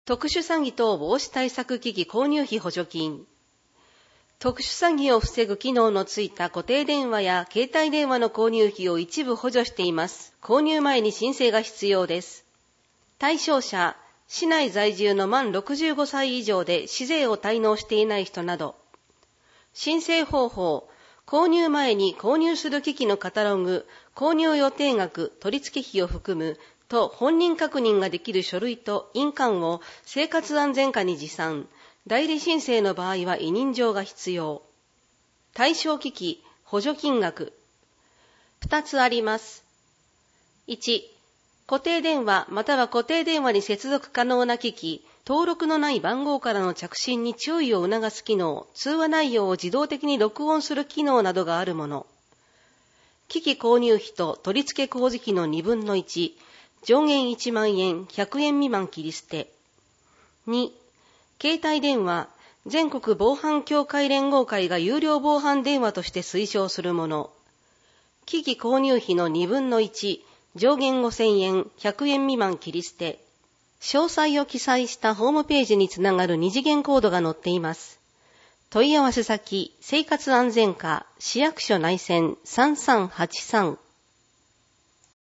特殊詐欺等防止対策機器購入費補助金。特殊詐欺を防ぐ機能のついた固定電話や携帯電話の購入費を一部補助しています。購入前に申請が必要です。対象者、市内在住の満65歳以上で市税を滞納していない人など。申請方法、購入前に購入する機器のカタログ、購入予定額、取付費を含むと本人確認ができる書類と印鑑を生活安全課に持参。代理申請の場合は委任状が必要。対象機器、補助金額。2つあります。1、固定電話または固定電話に接続可能な機器、登録のない番号からの着信に注意を促す機能、通話内容を自動的に録音する機能などがあるもの。機器購入費と取付工事費の1/2、上限1万円、100円未満切り捨て。2、携帯電話、全国防犯協会連合会が有料防犯電話として推奨するもの。機器購入費の1/2、上限5000円、100円未満切り捨て。詳細を記載したホームページにつながる2次元コードが載っています。問い合わせ先、生活安全課、市役所内線3383